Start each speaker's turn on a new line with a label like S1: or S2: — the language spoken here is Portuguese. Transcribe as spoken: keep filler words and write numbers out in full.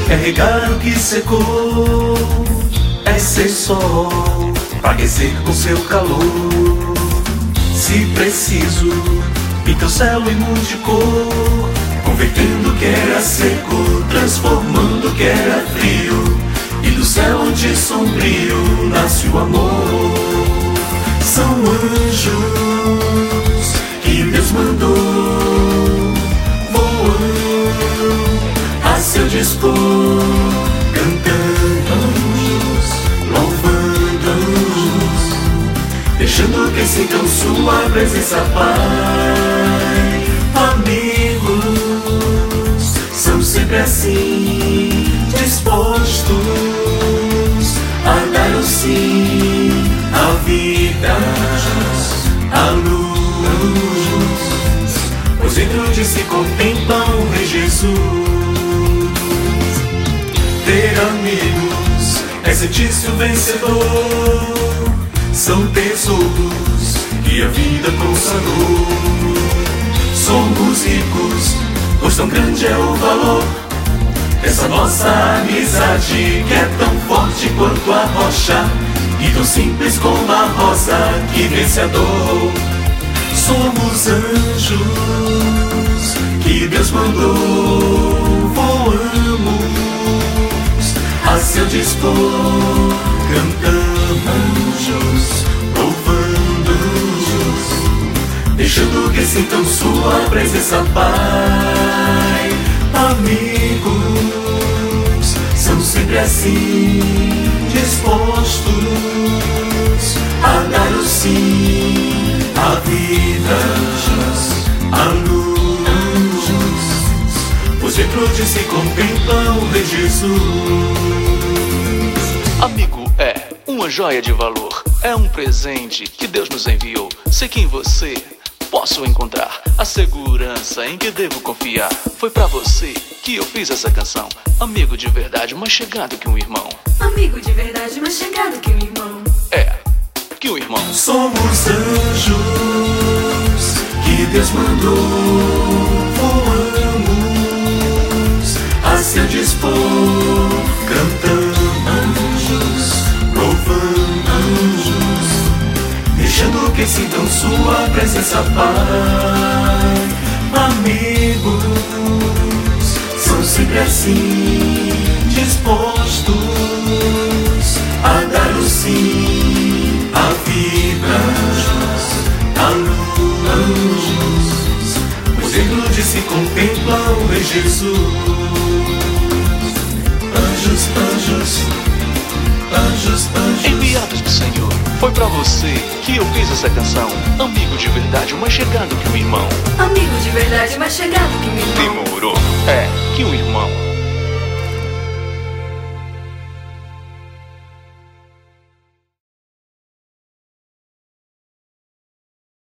S1: é regar o que secou, é ser sol pra aquecer com seu calor. Se preciso, pinta o céu e mude cor, convertendo o que era seco, transformando o que era frio, e do céu onde sombrio nasce o amor. São anjos que Deus mandou, voando a seu dispor, cantando anjos, louvando anjos, deixando que sintam sua presença, Pai. Amigos são sempre assim, dispostos a dar o sim, a vida, a luz, pois dentro de si contemplam o Rei Jesus. Ter amigos é sentir-se o vencedor, são tesouros que a vida consagrou. Somos ricos, pois tão grande é o valor dessa nossa amizade, que é tão forte quanto a rocha e tão simples como a rosa que vence a dor. Somos anjos que Deus mandou, voamos a seu dispor, cantando anjos, louvando anjos, deixando que sintam sua presença, Pai. Amigos são sempre assim, dispostos a dar o sim, a vida, a luz, pois dentro de si contemplam o Rei Jesus.
S2: Amigo é uma joia de valor, é um presente que Deus nos enviou. Sei que em você posso encontrar a segurança em que devo confiar. Foi pra você que eu fiz essa canção. Amigo de verdade, mais chegado que um irmão.
S3: Amigo de verdade, mais chegado que um irmão.
S2: É, que um irmão.
S1: Somos anjos que Deus mandou, voamos a seu dispor, cantando anjos, louvando anjos, deixando que sintam sua presença, Pai. Amigos são sempre assim, dispostos a dar o sim, a vida, a luz, pois dentro de si contemplam o Rei Jesus. Anjos, anjos, anjos, anjos,
S2: enviados do Senhor. Foi pra você que eu fiz essa canção. Amigo de verdade, mais chegado que um irmão.
S3: Amigo de verdade, mais chegado que um irmão.
S2: Demorou, é, que um irmão.